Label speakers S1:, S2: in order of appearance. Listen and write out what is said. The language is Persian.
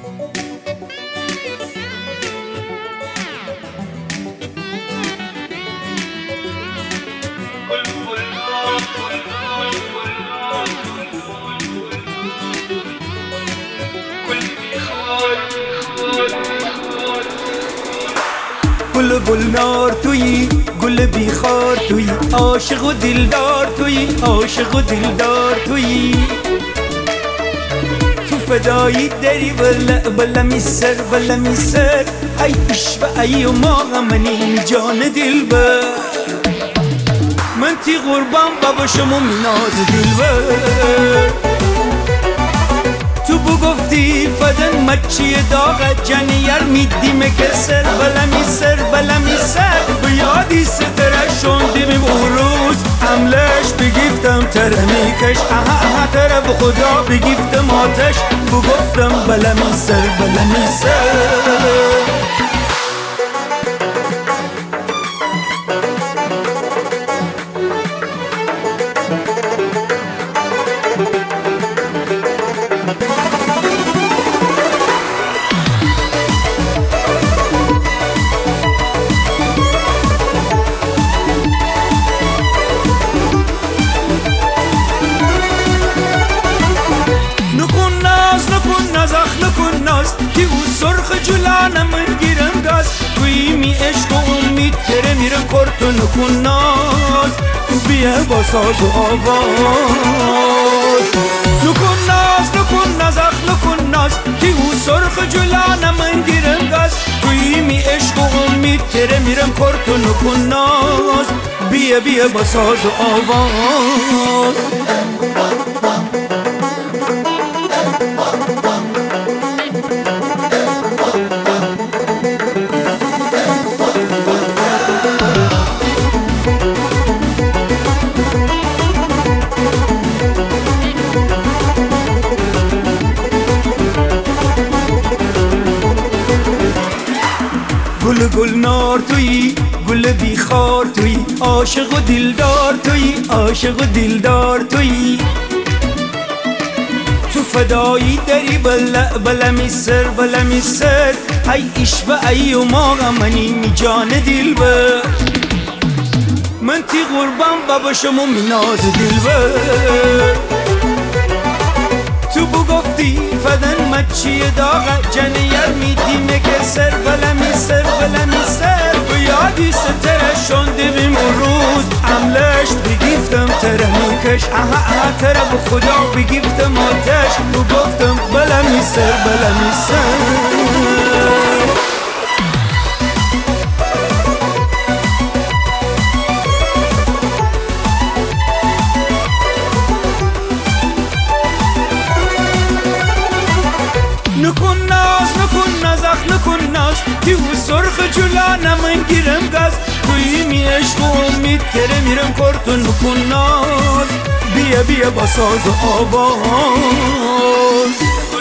S1: گل گلنار تویی، گل بیخار تویی، عاشق و دلدار تویی، عاشق و دلدار تویی. تو فدایی داری بلا میسر بلا میسر، ای عشق ای و ما غمنی جان دلبر. من تی قربان بابا شما میناز دلبر. تو بگفتی فدن مچی داغت جنیر میدی مکسر بلا میسر بلا میسر. بیادی ستره شوندیم اون روز حملش بگیفتم تره میکش اها تره به خدا بگیفتم آتش بگفتم بلا میسر بلا میسر. که او سرخ جلانم من گیرم گاز توی می عشق و امید تره میرم کرد و نکن ناز. بیا با ساز و آواز نکن ناز نکن ناز اخ نکن ناز. که او سرخ جلانم من گیرم گاز توی می عشق و امید تره میرم کرد و نکن ناز. بیا بیا با ساز و آواز. گل گلنار تویی، گل بیخار تویی، عاشق و دلدار تویی، عاشق و دلدار تویی. تو فدایی داری بلا میسر بلا میسر، ای عشق ای و ما غمنی می جان دلبر. من تی قربان بابا شما میناز دلبر. تو بگفتی فدن مچی داغت جنیر میدی مکسر بلا میسر بلا میسر. بیادی ستره شونده بیم اون روز عملش بگیفتم تره میکش اها تره به خدا بگیفتم آتش بگفتم بلا میسر بلا میسر. نکن ناز نکن ناز اخ نکن ناز. که او سرخ جلانم من گیرم گاز توی می عشق و امید تره میرم کرد و نکن ناز. بیا بیا با ساز و آواز.